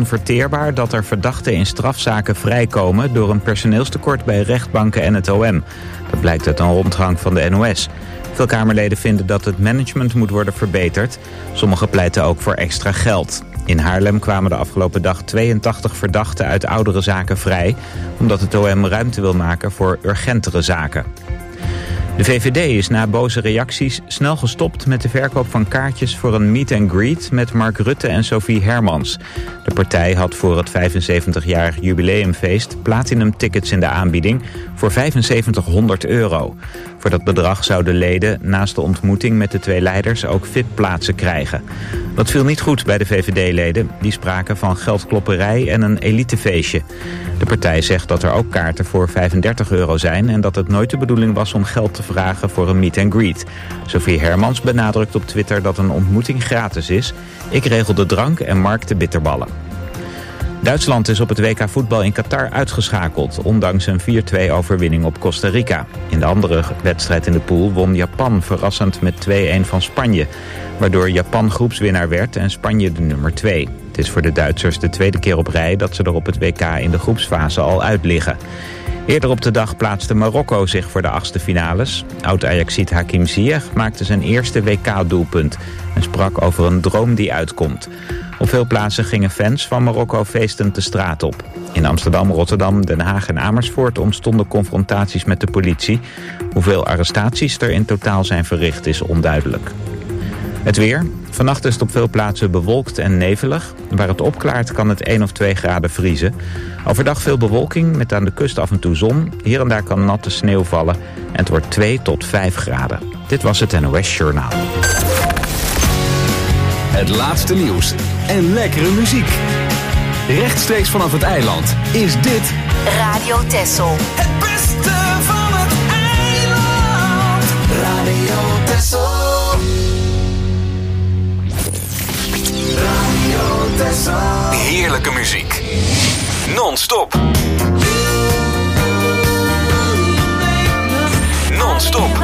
onverteerbaar dat er verdachten in strafzaken vrijkomen door een personeelstekort bij rechtbanken en het OM. Dat blijkt uit een rondgang van de NOS. Veel Kamerleden vinden dat het management moet worden verbeterd. Sommigen pleiten ook voor extra geld. In Haarlem kwamen de afgelopen dag 82 verdachten uit oudere zaken vrij, omdat het OM ruimte wil maken voor urgentere zaken. De VVD is na boze reacties snel gestopt met de verkoop van kaartjes voor een meet and greet met Mark Rutte en Sophie Hermans. De partij had voor het 75-jarig jubileumfeest platinum tickets in de aanbieding voor €7500. Voor dat bedrag zouden leden naast de ontmoeting met de twee leiders ook VIP-plaatsen krijgen. Dat viel niet goed bij de VVD-leden. Die spraken van geldklopperij en een elitefeestje. De partij zegt dat er ook kaarten voor €35 zijn en dat het nooit de bedoeling was om geld te vragen voor een meet and greet. Sophie Hermans benadrukt op Twitter dat een ontmoeting gratis is. Ik regel de drank en Mark de bitterballen. Duitsland is op het WK voetbal in Qatar uitgeschakeld, ondanks een 4-2 overwinning op Costa Rica. In de andere wedstrijd in de pool won Japan verrassend met 2-1 van Spanje, waardoor Japan groepswinnaar werd en Spanje de nummer 2. Het is voor de Duitsers de tweede keer op rij dat ze er op het WK in de groepsfase al uit liggen. Eerder op de dag plaatste Marokko zich voor de achtste finales. Oud-Ajaxiet Hakim Ziyech maakte zijn eerste WK-doelpunt en sprak over een droom die uitkomt. Op veel plaatsen gingen fans van Marokko feestend de straat op. In Amsterdam, Rotterdam, Den Haag en Amersfoort ontstonden confrontaties met de politie. Hoeveel arrestaties er in totaal zijn verricht is onduidelijk. Het weer. Vannacht is het op veel plaatsen bewolkt en nevelig. Waar het opklaart kan het 1 of 2 graden vriezen. Overdag veel bewolking met aan de kust af en toe zon. Hier en daar kan natte sneeuw vallen en het wordt 2 tot 5 graden. Dit was het NOS Journaal. Het laatste nieuws en lekkere muziek. Rechtstreeks vanaf het eiland is dit Radio Texel. Het beste van het eiland. Radio Texel. Radio Texel. heerlijke muziek. Non-stop. Non-stop.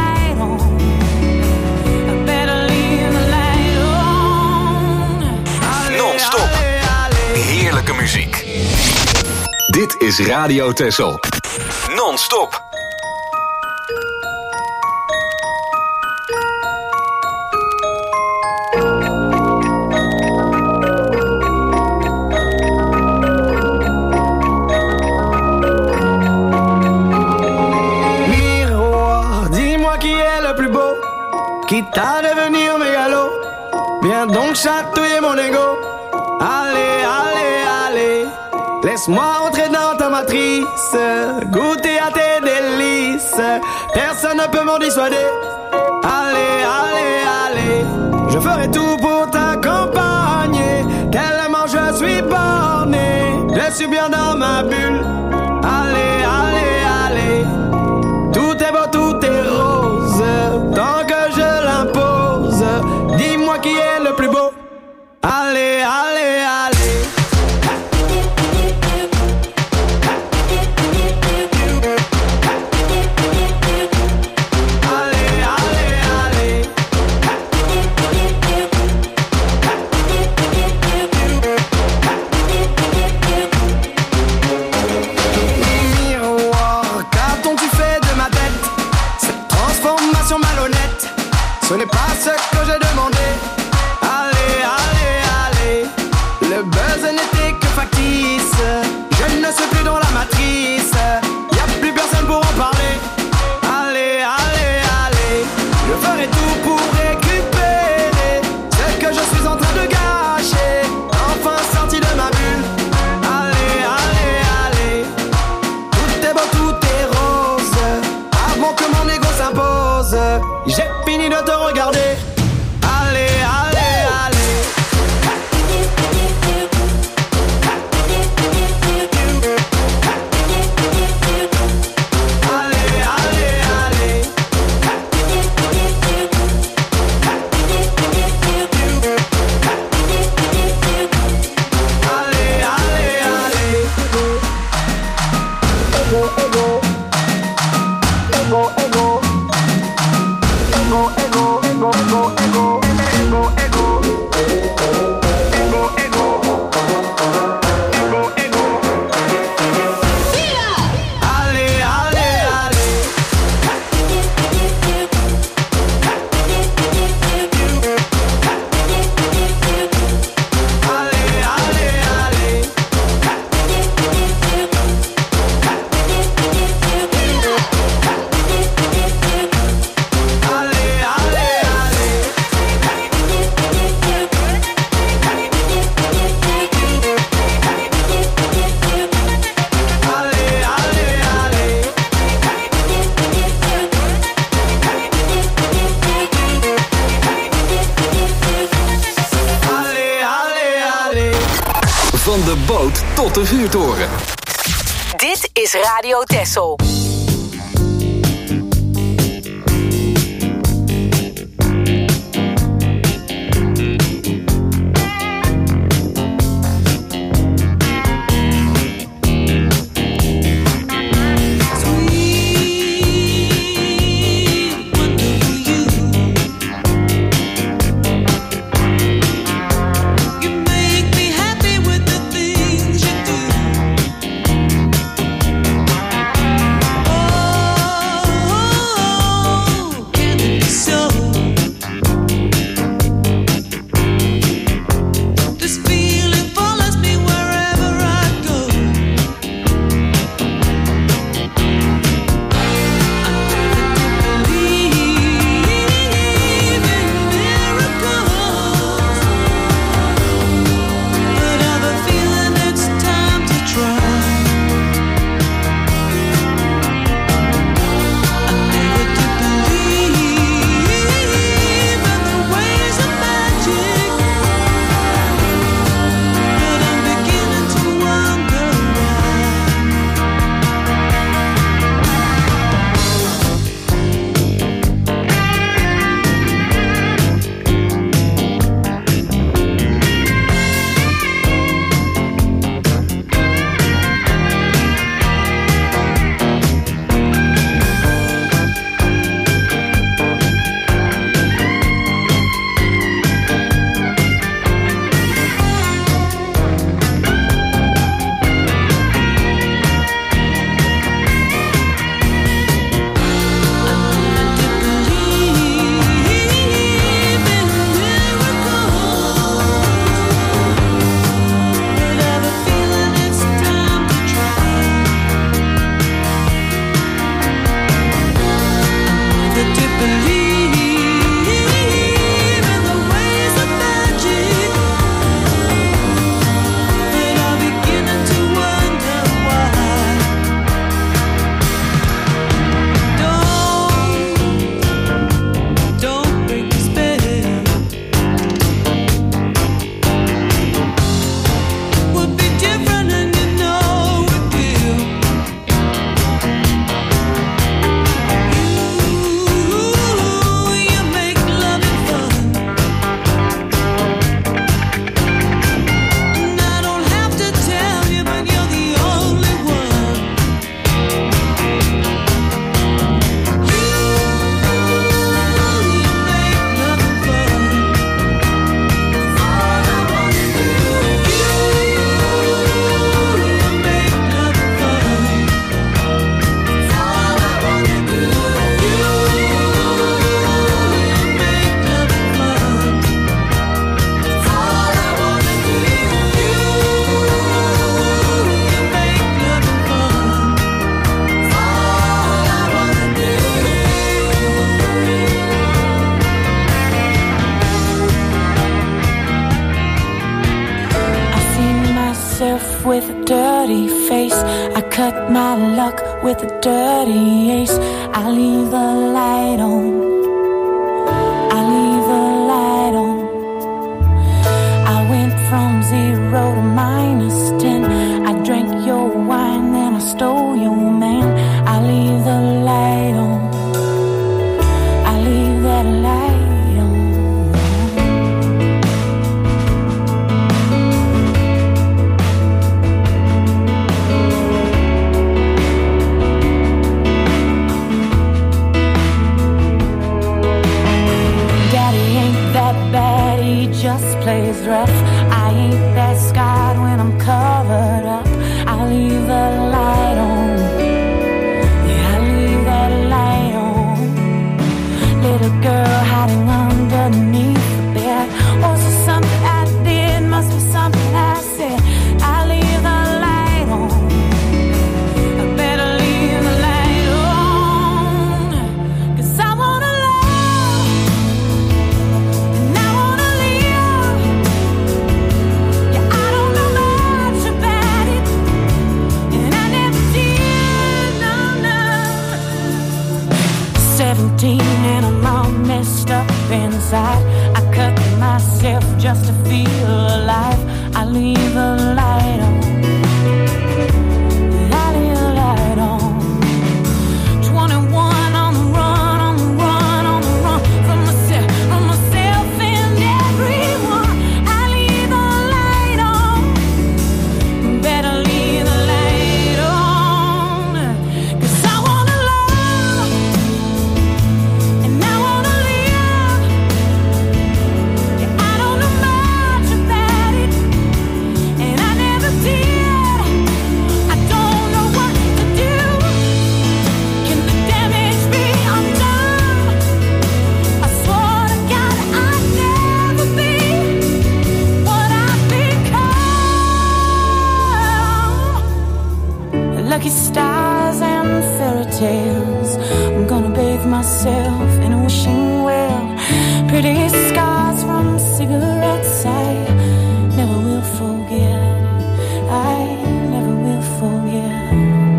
Non-stop. Heerlijke muziek. Dit is Radio Texel. Non-stop. Quitte à devenir mégalo, viens donc chatouiller mon ego. Allez, allez, allez, laisse-moi entrer dans ta matrice, goûter à tes délices, personne ne peut m'en dissuader. Allez, allez, allez, je ferai tout pour t'accompagner, tellement je suis borné, je suis bien dans ma bulle. Allez, allez, allez, tout est beau, tout est rose, tant que je l'impose. Dis-moi qui est le plus beau. Allez, allez, allez. Ce n'est pas ce que j'ai demandé. Allez, allez, allez. Le buzz n'était que factice. Je ne suis plus dans la matrice. Y'a plus personne pour en parler. Allez, allez, allez. Je ferai tout pour récupérer ce que je suis en train de gâcher. Enfin sorti de ma bulle. Allez, allez, allez. Tout est beau, tout est rose. Avant que mon ego s'impose, j'ai fini de te regarder. Allez, allez, allez. Van de boot tot de vuurtoren. Dit is Radio Texel. with a dirty face. I cut my luck with a dirty ace. I leave the light on. I leave the light on. I went from 0 to -10. I drank your wine, then I stole your man. I leave the light on. I leave that light on. lucky stars and fairy tales. I'm gonna bathe myself in a wishing well. Pretty scars from cigarettes I never will forget. I never will forget.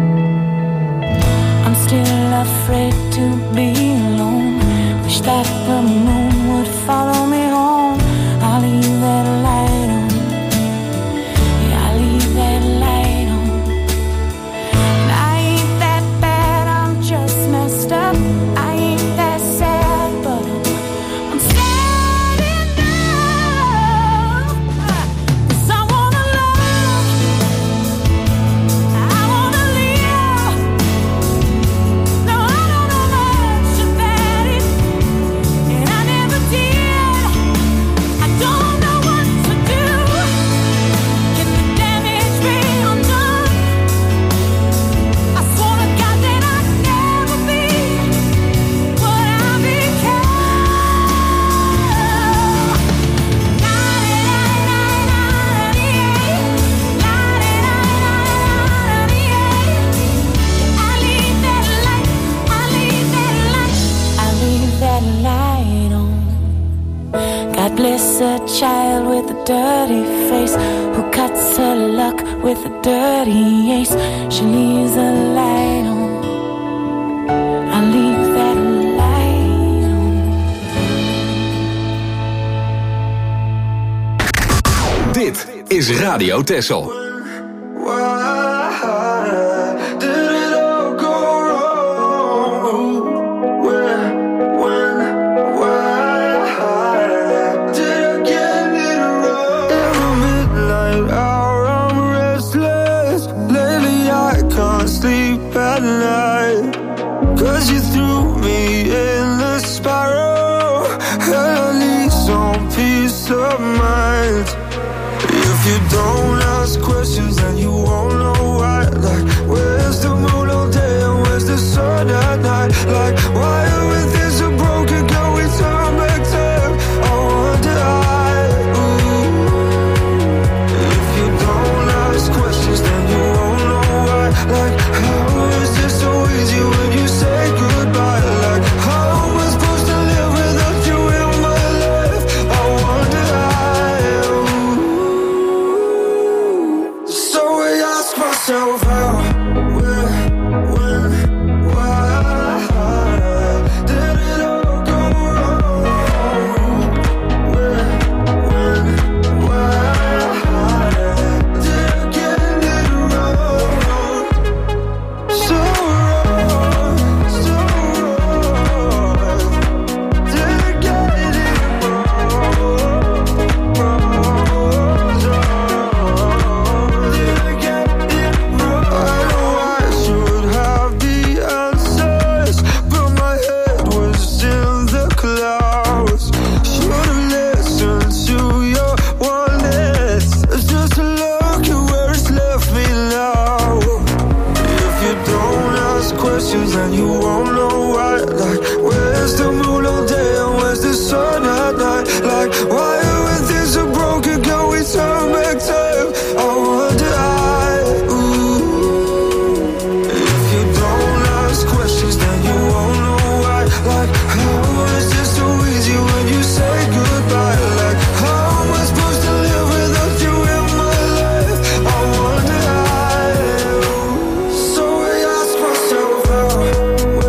I'm still afraid to be alone. Wish that the moon would follow me home. I'll leave that light on. Yeah, I'll leave that light on. And I ain't that bad, I'm just messed up. I ain't that sad, but I'm sad enough. 'Cause I wanna love, I wanna live. No, I don't know much about it, and I never did. I don't know what to do. Can the damage be undone? I swore to God that I'd never be what I became. I leave that light on. God bless a child with a dirty face who cuts her luck with a dirty ace. She leaves a light on. I leave that light on. Dit is Radio Texel. Why did it all go wrong? Where, when, why did I get it wrong? In the midnight hour I'm restless. Lately I can't sleep at night. 'Cause you threw me in the spiral, and I need some peace of mind. If you don't ask questions, then you won't know why. Like, where's the moon all day and where's the sun at night? Like, why when things are broken, can we turn back time? I wonder if you don't ask questions, then you won't know why. Like, how is this so easy when you say goodbye? Like, how am I supposed to live without you in my life? I wonder so I ask myself how, where, when, why did it all go wrong? Where, when, why did I get it wrong? So wrong, so wrong. Did I get it wrong? Did I get it wrong? I know I should have the answers, but my head was in the clouds. Should have listened to your warnings. It's just a look at where it's left me now. If you don't ask questions, then you won't know why. Like, where's the moon all day and where's the sun at night? Like, why when things are broken, can we turn back time? I wonder if you don't ask questions, then you won't know why. Like, how is this so easy when you say goodbye? Like, how am I supposed to live without you in my life? I wonder so I ask myself how,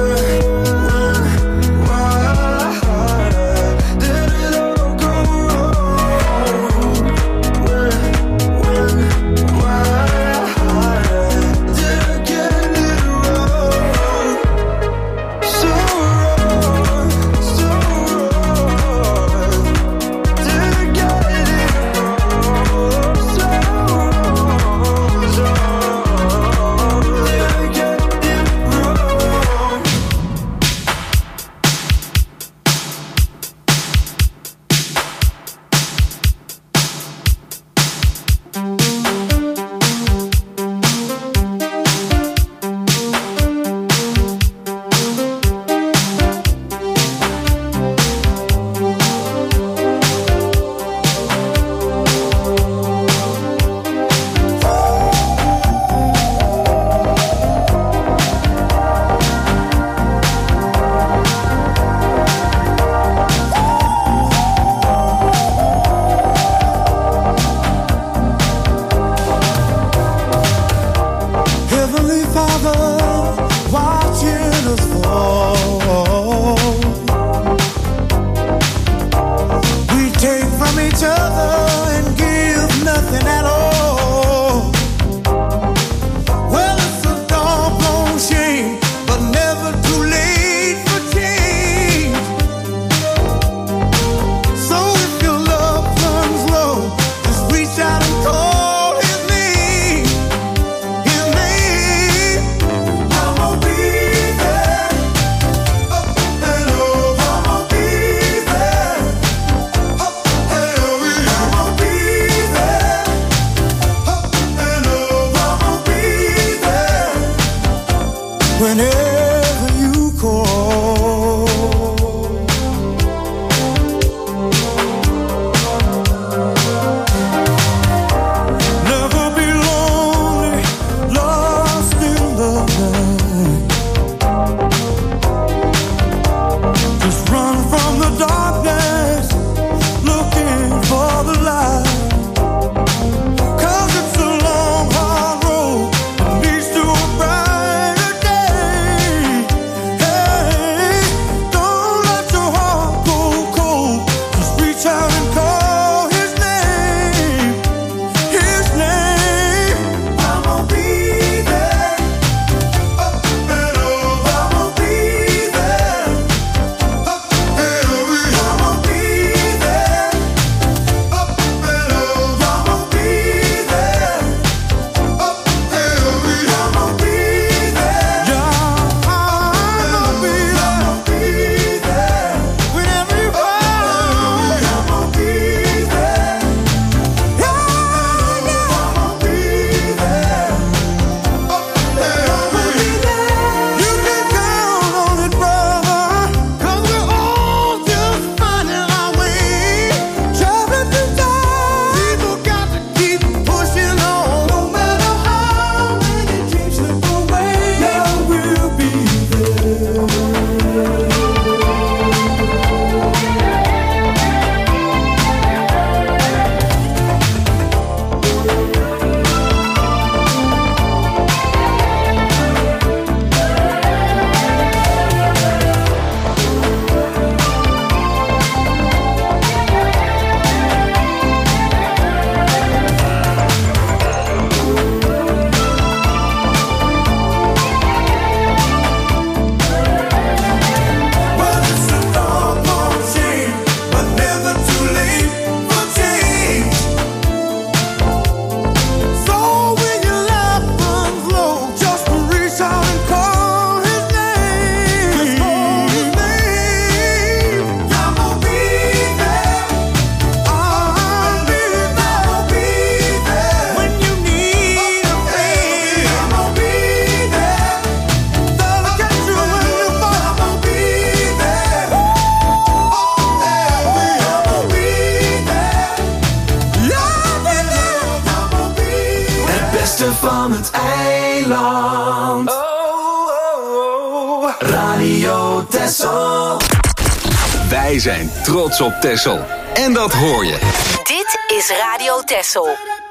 beste van het eiland. Radio Texel. Wij zijn trots op Texel. En dat hoor je. Dit is Radio Texel.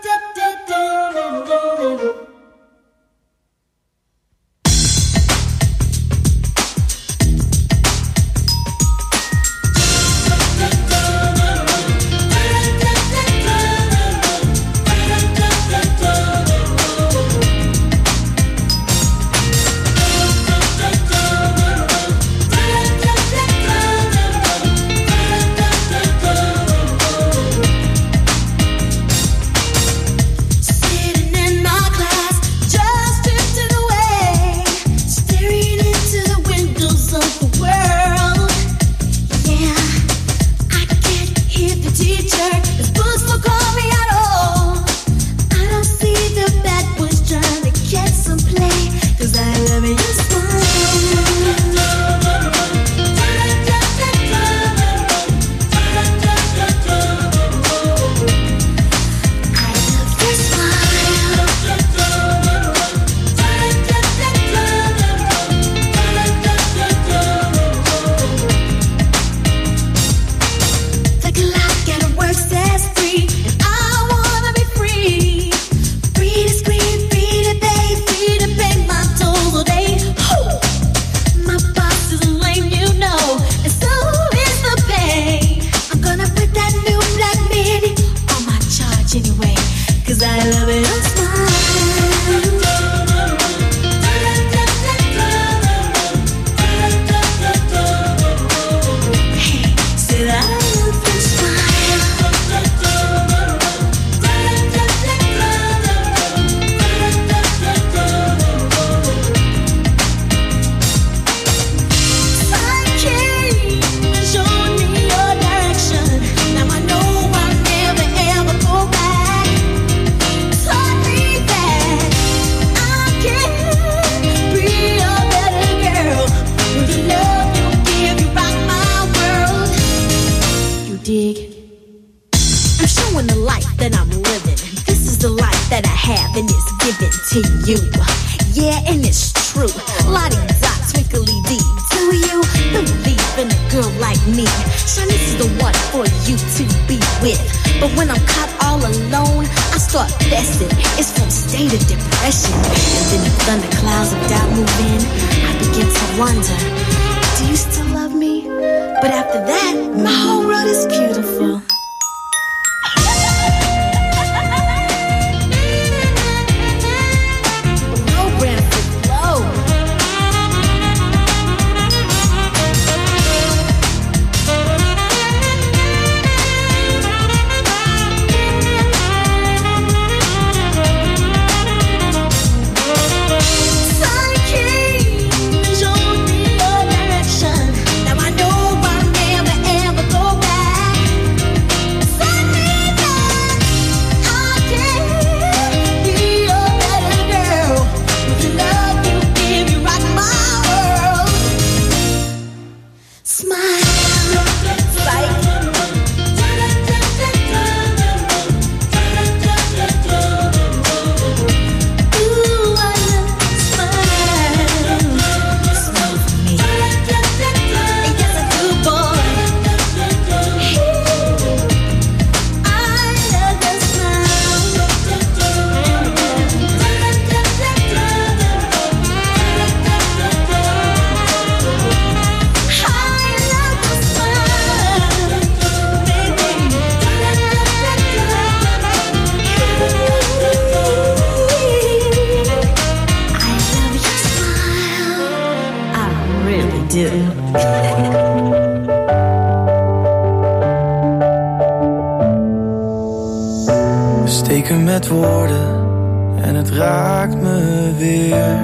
Steken met woorden en het raakt me weer.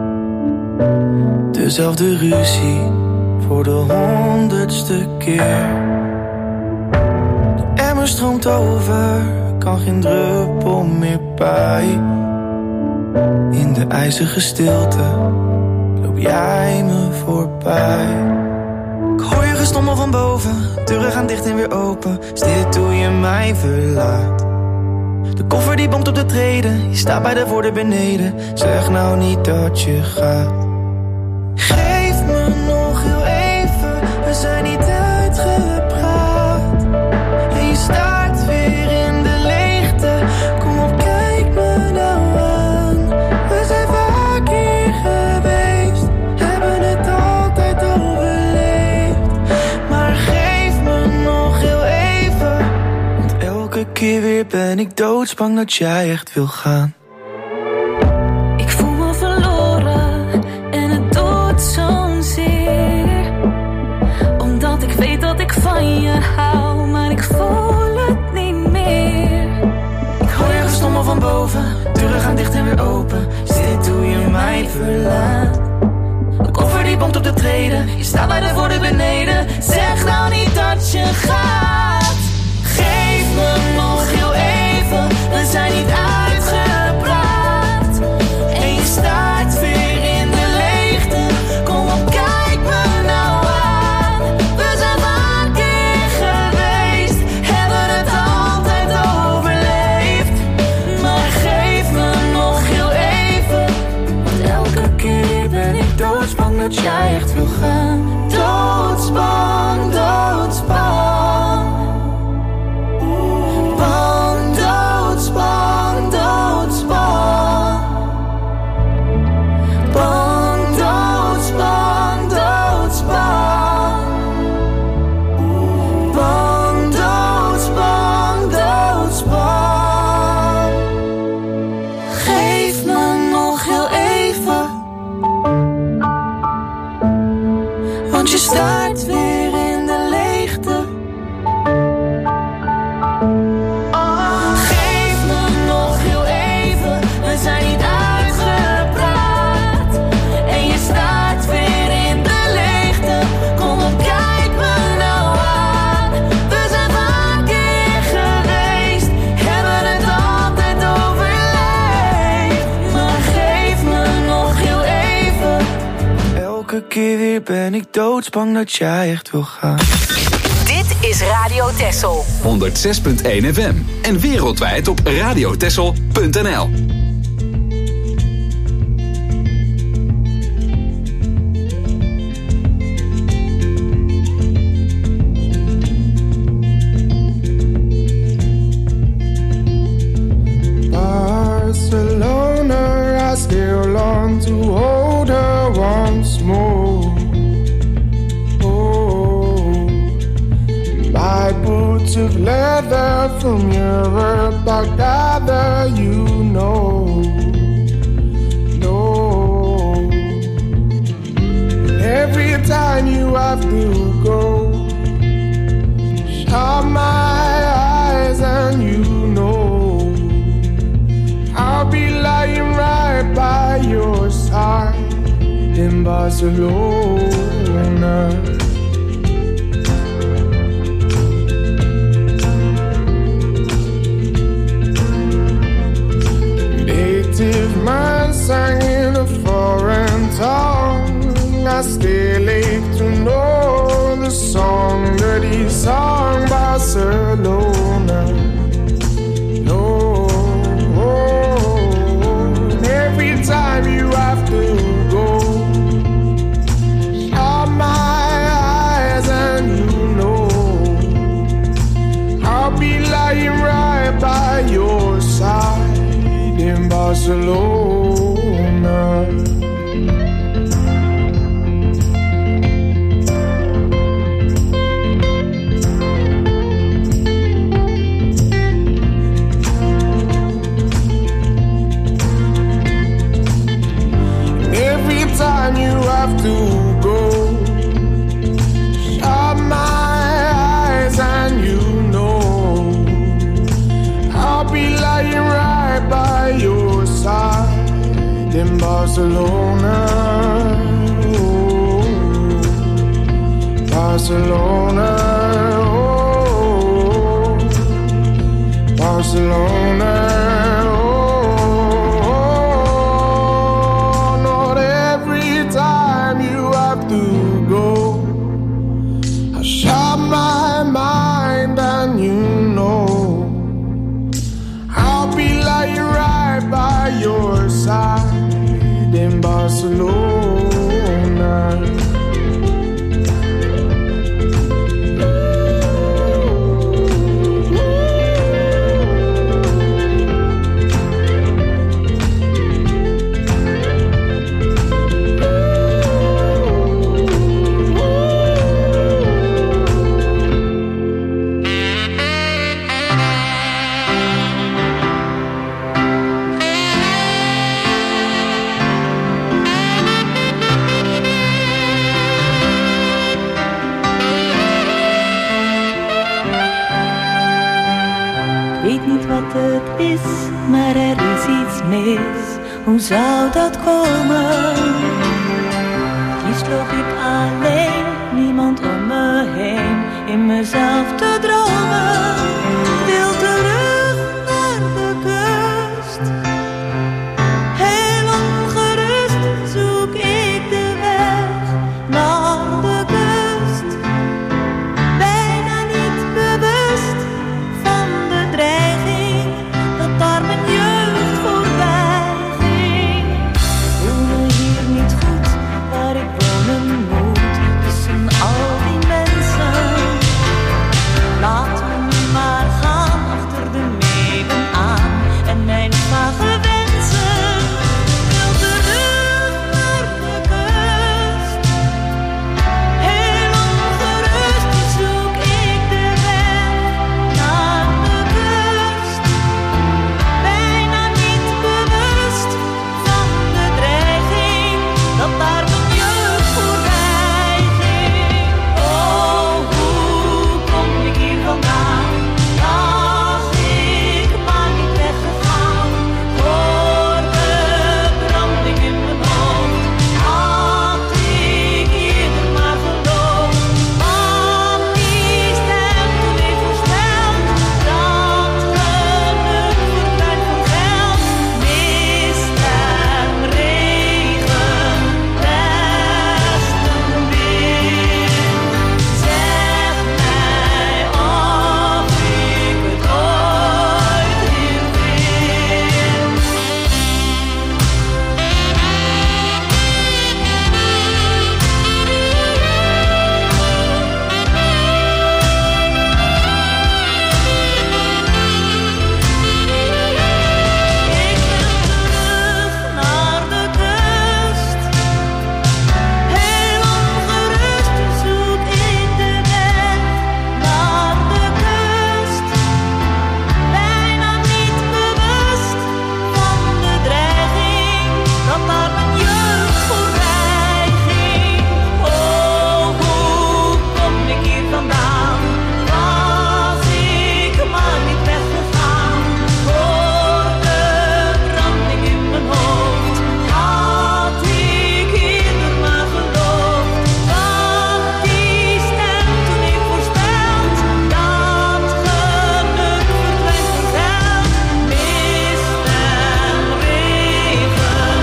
Dezelfde ruzie voor de 100ste keer. De emmer stroomt over, kan geen druppel meer bij. In de ijzige stilte loop jij me voorbij. Ik hoor je gestommel van boven, deuren gaan dicht en weer open. Is dit hoe je mij verlaat? De koffer die bonkt op de treden, je staat bij de voordeur beneden. Zeg nou niet dat je gaat. Geef me nog heel even, we zijn niet uitgepraat. En je staart weer in de leegte, kom op kijk me nou aan. We zijn vaak hier geweest, hebben het altijd overleefd. Maar geef me nog heel even, want elke keer weer ben ik doodsbang dat jij echt wil gaan. Ik voel me verloren en het doet zo'n zeer. Omdat ik weet dat ik van je hou, maar ik voel het niet meer. Ik hoor je gestommen van boven, deuren gaan dicht en weer open. Is dit hoe je mij verlaat? De koffer die bonkt op de treden, je staat bij de voordeur beneden. Zeg nou niet dat je gaat. Geef me nog heel even, we zijn niet uitgepraat. En je staart weer in de leegte, kom op kijk me nou aan. We zijn vaak hier geweest, hebben het altijd overleefd. Maar geef me nog heel even, want elke keer ben ik doodsbang dat jij echt wil gaan. Doodsbang, doodsbang. Bang, doodsbang, doodsbang. Bang, doodsbang, doodsbang. Bang, doodsbang, doodsbang. Geef me nog heel even, want je staart weer in de leegte. Geef me nog heel even, we zijn niet uitgepraat. En je staart weer in de leegte, kom op kijk me nou aan. We zijn vaak hier geweest, hebben het altijd overleefd. Maar geef me nog heel even, elke keer weer ben ik doodsbang dat jij echt wil gaan. Dit is Radio Texel. 106.1 FM en wereldwijd op radiotexel.nl. Barcelona, I still long to hold her once more. Oh, my boots of leather from Europe, I gather you know. No, every time you have to go, shut my eyes and you know I'll be lying right by your side in Barcelona. Native man sang in a foreign tongue, I still ache to know the song that he sang, Barcelona. No, every time you have to go, shut my eyes and you know I'll be lying right by your side in Barcelona. Every time you have to go, shut my eyes and you know I'll be lying right by your side in Barcelona. Oh, Barcelona, oh, Barcelona. My mind and you know I'll Barcelona. Maar er is iets mis, hoe zou dat komen? Liefst loop ik alleen, niemand om me heen, in mezelf te dromen. Wil terug naar de kust, heel ongerust zoek ik de weg naar de kust. Bijna niet bewust van de dreiging dat daar mijn jeugd voorbij ging. Voel me hier niet goed, waar ik wonen moet, tussen al die mensen. Laat me nu maar gaan, achter de meeuwen aan en mijn vage wensen. Wil terug naar de kust, heel ongerust zoek ik de weg naar de kust. Bijna niet bewust van de dreiging dat daar mijn jeugd voorbij ging. Oh, hoe kom ik hier vandaan? Was ik maar niet weggegaan? Hoor de branding in mijn hoofd. Had ik eerder maar geloofd. Wat die stem toen heeft voorspeld, dat geluk verdwijnt voor geld. Mist en regen, westenwind. Zeg mij of ik het ooit weer vind. Ik wil terug naar de kust, heel ongerust zoek ik de weg naar de kust. Bijna niet bewust van de dreiging dat daar mijn jeugd voorbij ging. Oh, hoe kom ik hier vandaan? Was ik maar niet weggegaan? Hoor de branding in mijn hoofd. Had ik eerder maar geloofd, wat die stem toen heeft voorspeld, dat geluk verdwijnt voor geld. Mist en regen,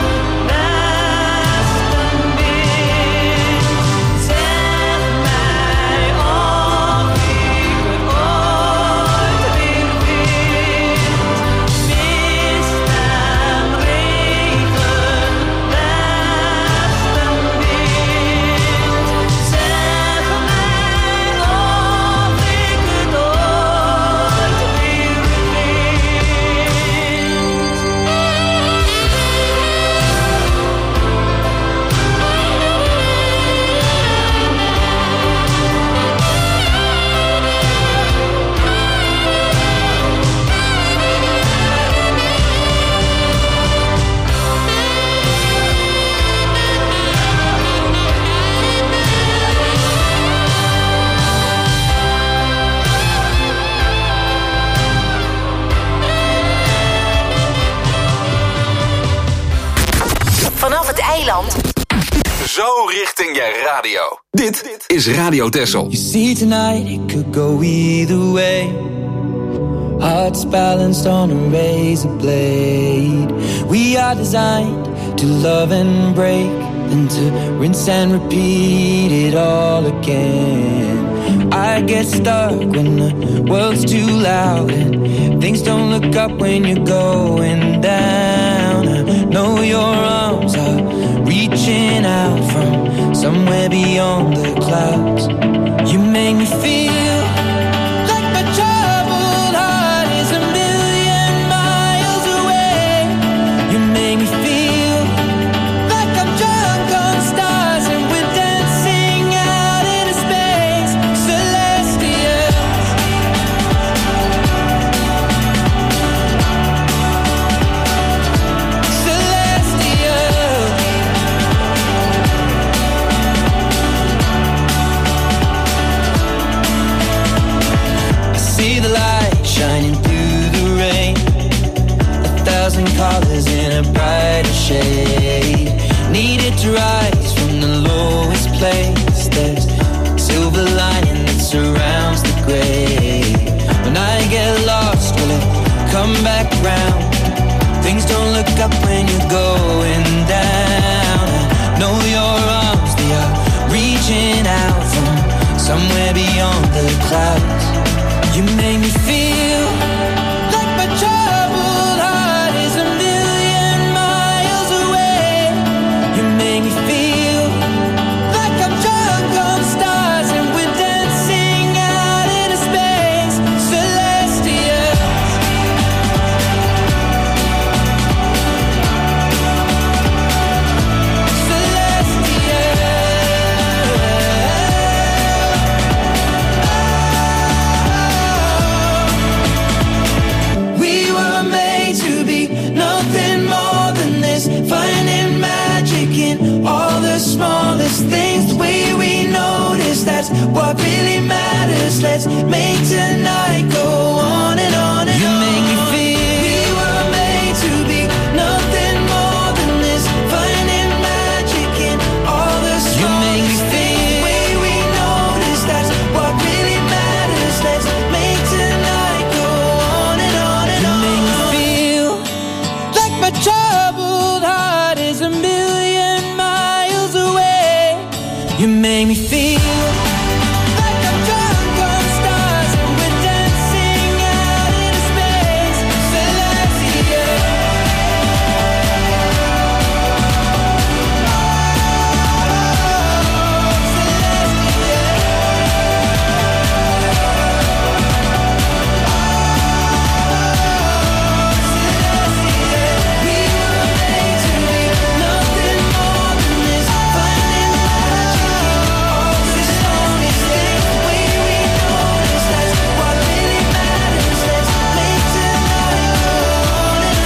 westenwind. Zeg mij of ik het ooit weer vind. Mist en regen, westenwind. Zeg mij of ik het ooit weer Vanaf het eiland. Zo richting je radio. Dit is Radio Texel. You see tonight it could go either way. Hearts balanced on a razor blade. We are designed to love and break, then to rinse and repeat it all again. I get stuck when the world's too loud and things don't look up when you're going down. I know your arms are reaching somewhere beyond the clouds. You make me feel like my troubled heart is a million miles away. You make me feel like I'm drunk on stars and we're dancing out into space. Celestial. See the light shining through the rain, 1,000 colors in a brighter shade. Needed to rise from the lowest place. There's silver lining that surrounds the gray. When I get lost, will it come back round? Things don't look up when you're going down. I know your arms, they are reaching out from somewhere beyond the clouds. You make me feel like my troubled heart is a million miles away. You make me feel like I'm drunk on stars and we're dancing out into space. Celestial. We were made to be nothing more than this, finding magic in all the smallest things. The way we notice, that's what really matters. Let's make tonight go on and on and on. You make me feel we were made to be nothing more than this, finding magic in all the smallest things. You make me feel the way we notice, that's what really matters. Let's make tonight go on and on and on. You make me feel like my troubled heart is a million miles away. You make me feel like I'm drunk on stars and we're dancing out into space. Celestial. We were made to be nothing more than this, finding magic in all the smallest things. The way we notice, that's what really matters. Let's make tonight go on and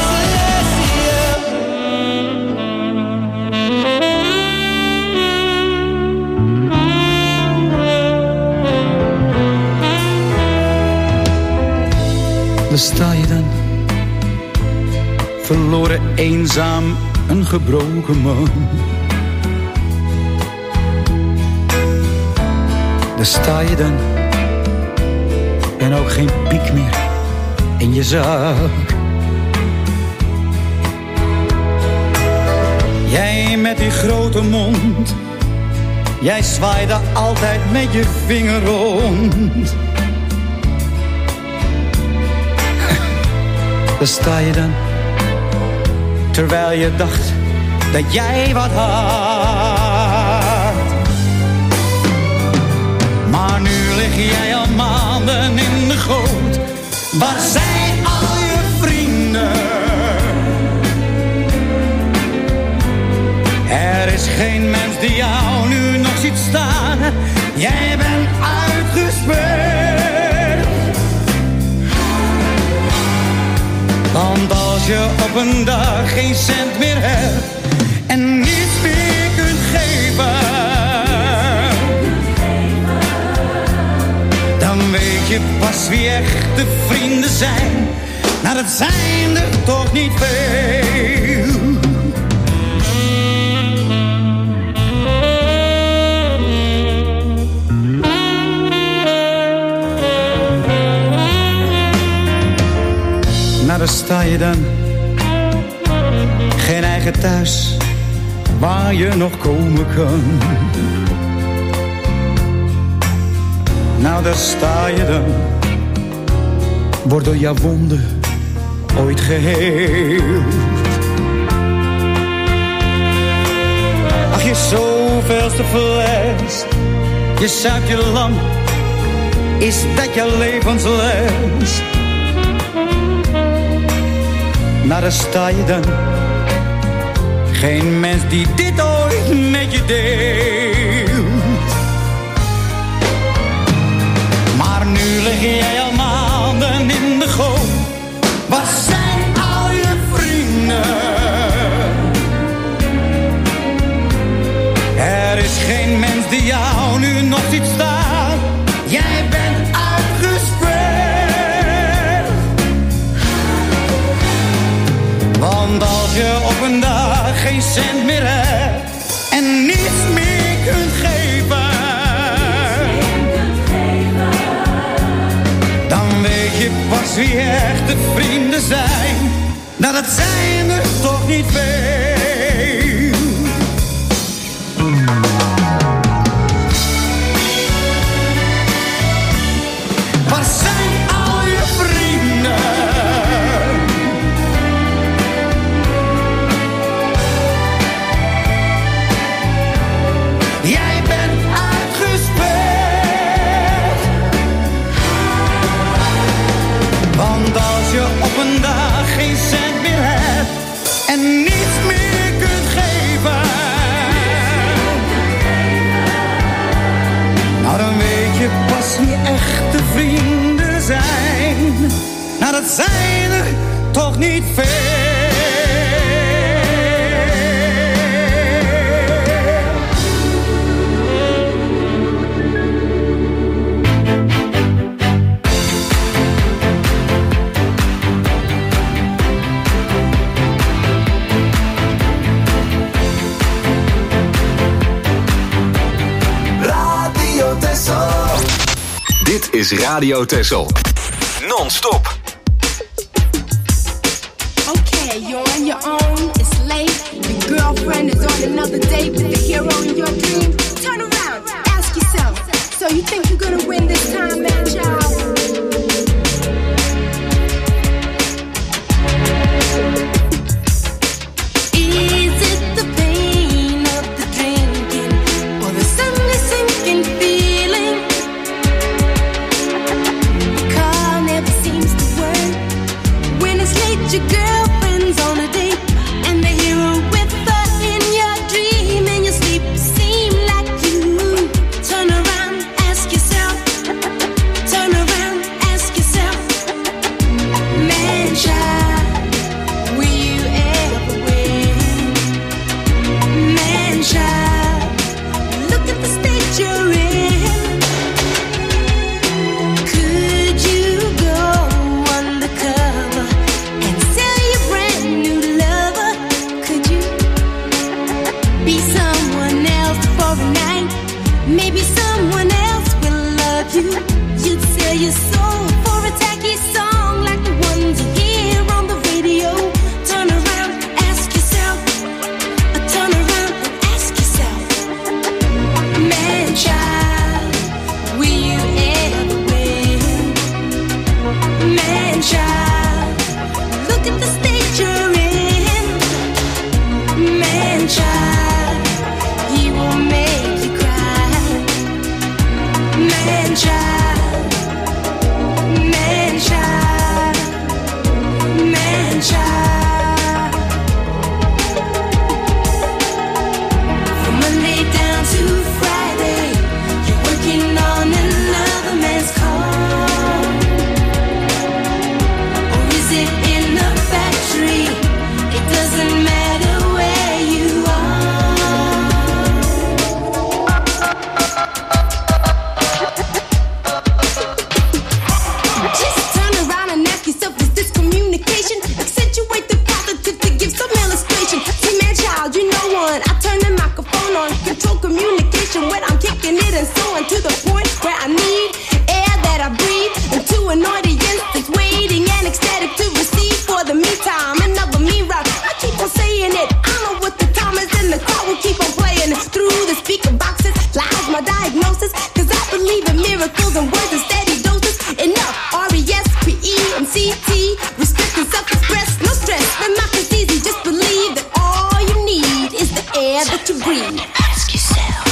Daar sta je dan, verloren, eenzaam, een gebroken man. Daar sta je dan, en ook geen piek meer in je zak. Jij met die grote mond, jij zwaaide altijd met je vinger rond. Daar sta je dan, terwijl je dacht dat jij wat had. Maar nu lig jij al maanden in de goot. Waar zijn al je vrienden? Er is geen mens die jou nu nog ziet staan. Jij bent uitgespeeld. Want als je op een dag geen cent meer hebt en niets meer kunt geven, dan weet je pas wie echte vrienden zijn. Nou, dat zijn er toch niet veel. Nou, daar sta je dan, geen eigen thuis waar je nog komen kan. Nou, daar sta je dan, wordt door jouw wonden ooit geheeld. Ach, je zo zoveelste fles. Je zuipt je lam, is dat je levensles? Nou, daar sta je dan. Geen mens die dit ooit met je deelt. Maar nu lig jij al maanden in de goot. Waar zijn al je vrienden? Er is geen mens die jou nu nog ziet staan. Jij bent uitgespeeld. Want als je op een dag geen cent meer hebt en niets meer kunt geven, dan weet je pas wie echte vrienden zijn. Nou, dat zijn er toch niet veel. Waar zijn al je vrienden? Jij bent uitgespeeld. Want als je op een dag geen cent meer hebt en niets meer kunt geven, nou dan weet je pas wie echte vrienden zijn. Nou, dat zijn er toch niet veel. Radio Texel. Dit is Radio Texel. Non-stop. Okay, you're on your own, it's late. Your girlfriend is on another date with the hero in your dream. Turn around, ask yourself, so you think you're gonna win this time, man, child? Is it the pain of the drinking or the suddenly sinking feeling? The car never seems to work. When it's late, your girlfriend's on a date, and the hero with her in your dream, and your sleep seem like you. Turn around, ask yourself. Turn around, ask yourself. Man, child, will you ever win? Man, child, look at the state you're in. Could you go undercover and sell your brand new lover? Could you be someone else for a night? Maybe someone else will love you. You'd sell your soul for a tacky song like the ones you hear on the radio. Turn around, ask yourself. Turn around and ask yourself. Man, child, will you ever win? Man, child, look at the state you're in. Man, child, he will make you cry. Man, child, man, child, man, child. From Monday down to Friday, you're working on another man's car. Or is it in a factory? It doesn't matter where you are. Just turn around and ask yourself, is this communication? Accentuate the positive to give some illustration. See, man, child, you know one. I turn the microphone on, control communication when I'm kicking it and so on to the point where I need air that I breathe into an audience that's waiting and ecstatic to receive. For the meantime, another me rock. I keep on saying it. I know what the time is, and the crowd will keep on playing through the speaker boxes. Lies my diagnosis, 'cause I believe in miracles and words in steady doses. Enough, RESPECT, respect and self-express, no stress. Democracy's easy, just believe that all you need is the air that you breathe. Ask yourself.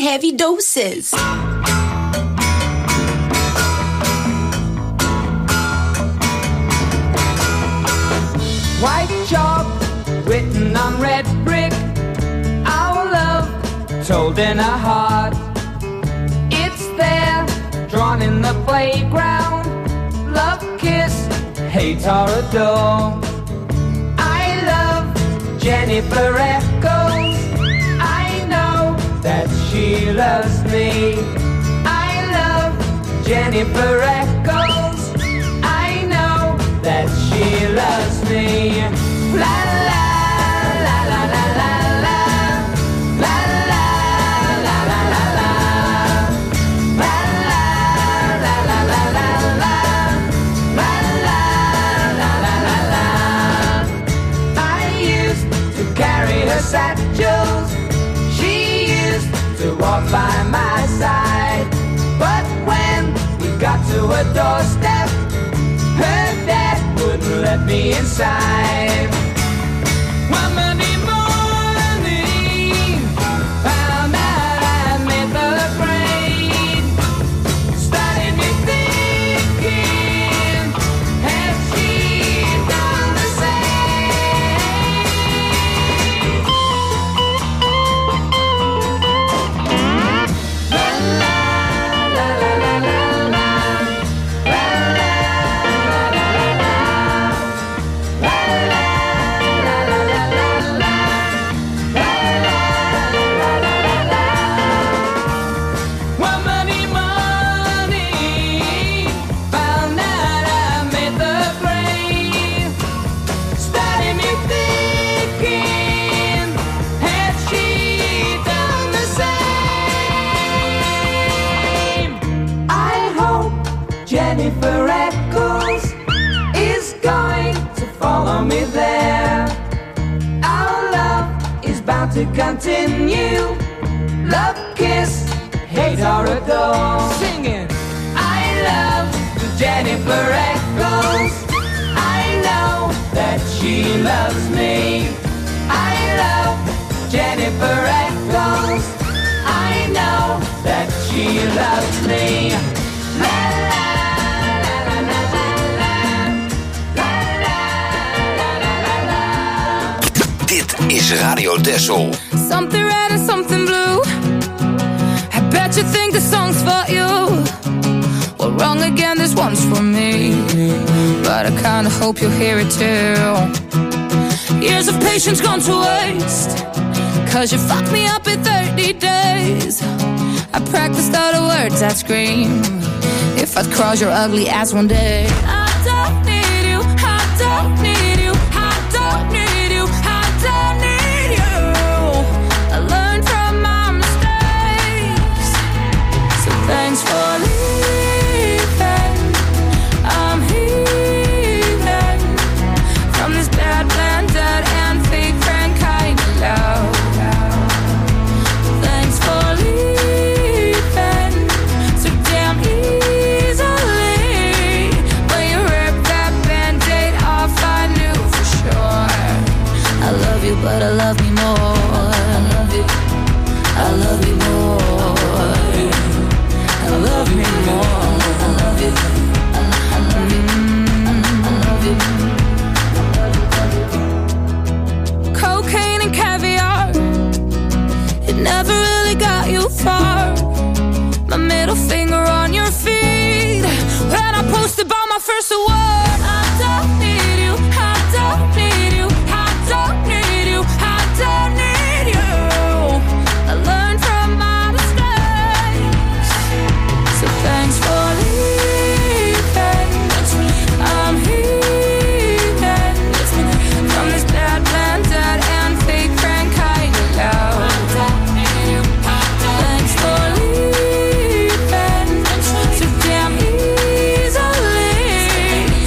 heavy doses. White chalk written on red brick, our love told in a heart. It's there, drawn in the playground. Love, kiss, hate or adore. I love Jennifer Echoes. I know that she loves me. I love Jennifer Echoes. I know that she loves me. La la la la la la la. La la la la la la. La la la la la la la. La la la la la la. I used to carry her satchels. She used to walk by my side. But when we got to her doorstep, her dad wouldn't let me inside. One Monday morning, found out I made the grade. Started me thinking, has she done the same? La la la la la la la. La la la la la la. La la la la la la la. La la la la la la. One Monday morning, found out I made the grade. Started me thinking, had she done the same? I hope Jennifer Echoes is going to follow me there. Our love is bound to continue. Love, kiss, hate or adore. Singing, I love Jennifer Echoes. I know that she loves me. I love Jennifer Echoes. I know that she loves me. La la la la la la la. La la la la la la. Dit is Radio Dessel. Something red and something blue. I bet you think the song's for you. Well, wrong again, this one's for me. But I kinda hope you'll hear it too. Years of patience gone to waste. 'Cause you fucked me up in 30 days. I practiced all the words I'd scream if I'd cross your ugly ass one day. I don't need you, I don't need you, I don't need you, I don't need you. I learned from my mistakes, so thanks for leaving. I'm healing from this bad, blended and fake friend kind of love. Thanks for leaving so damn easily. When you ripped that band-aid off, I knew for sure. I love you, but I love me more. I love you, I love you more. I love me more. I love you, I love you, I love you. Cocaine and caviar, it never really got you far. My middle finger on your feet when I posted by my first award. I don't need you, I don't need you, I don't need you, I don't need you. I learned from my mistakes, so thanks for leaving. I'm healing from this bad, blended and fake friend kind of love. Thanks for leaving so damn easily.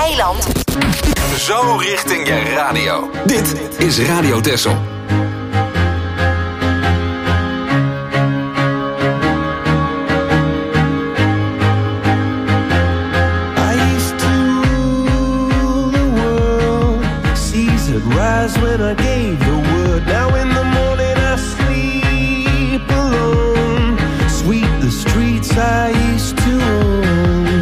eiland. Zo richting je radio. Dit is Radio Texel. Rise when I gave the word. Now in the morning I sleep alone. Sweep the streets I used to own.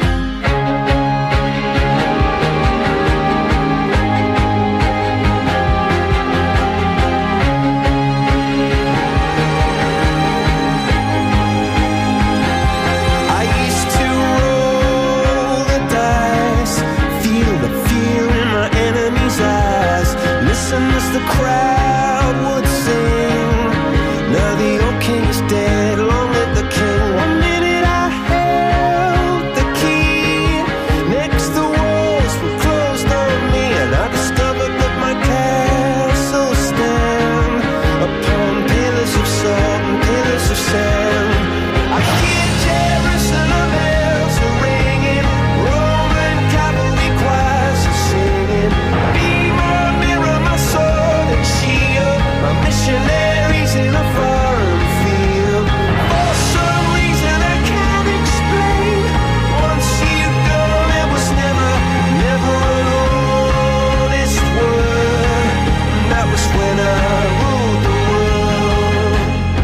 I used to roll the dice, feel the fear in my enemy's eyes. Listen as the crowd would sing. Now the old king is dead, long live the king. 1 minute I held the key. Next the walls were closed on me, and I discovered that my castle stand upon pillars of salt and pillars of sand. I hear Jerusalem bells are ringing, Roman cavalry choirs are singing. Be my mirror, my sword and shield, my missionaries in a foreign field. For some reason I can't explain, once you've gone it was never, never an honest word. And that was when I ruled the world.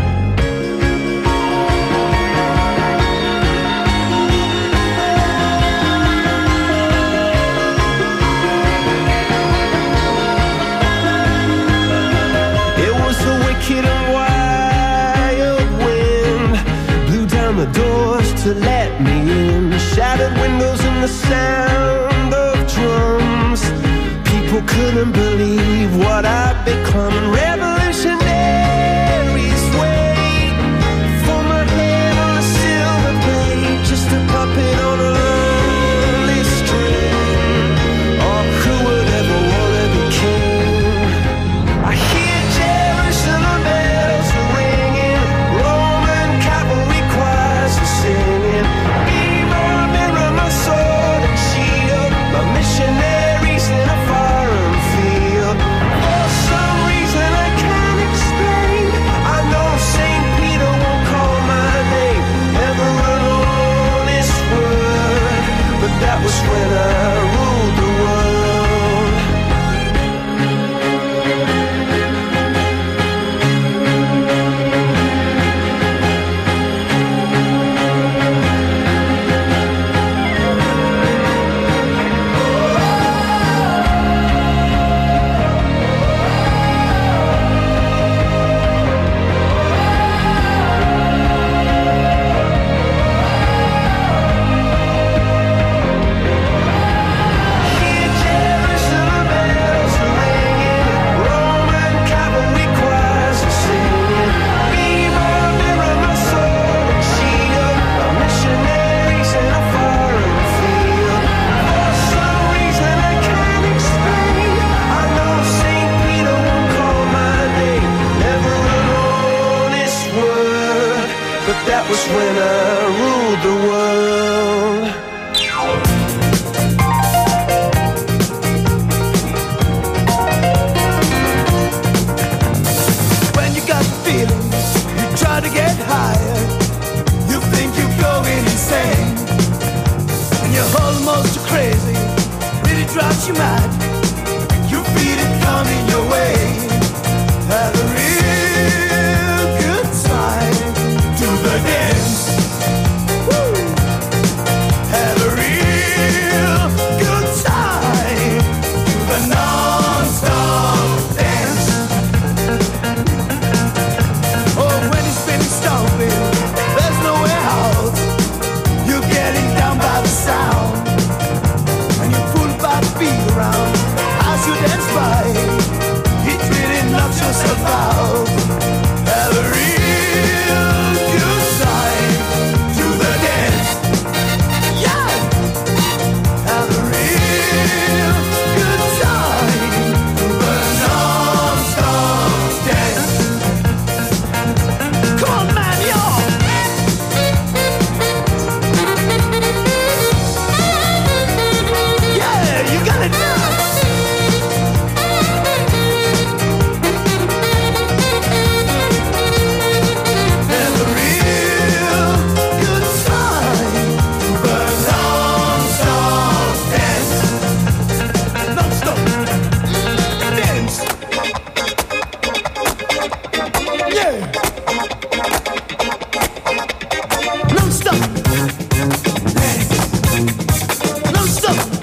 It was a wicked and wild wind, blew down the doors to let me in. Shattered windows and the sound of drums. People couldn't believe what I'd become. And revolutionaries wait for my head on a silver plate, just a puppet on a lonely string. Oh, who would ever wanna be king? I hear Jerusalem bells are ringing, Roman cavalry choirs are singing. Be my mirror, my sword and shield, my missionaries in a foreign field. For some reason I can't explain, I know St. Peter won't call my name, never an honest word. But that was when I ruled the world. Hear Jerusalem bells are ringing, Roman cavalry choirs are singing. Be my mirror, my sword and shield, my missionaries in a foreign field. For some reason I can't explain, I know St. Peter won't call my name, never an honest word. But that was when I ruled the world. When you got the feeling, you try to get higher, you think you're going insane, and you're almost crazy, really drives you mad.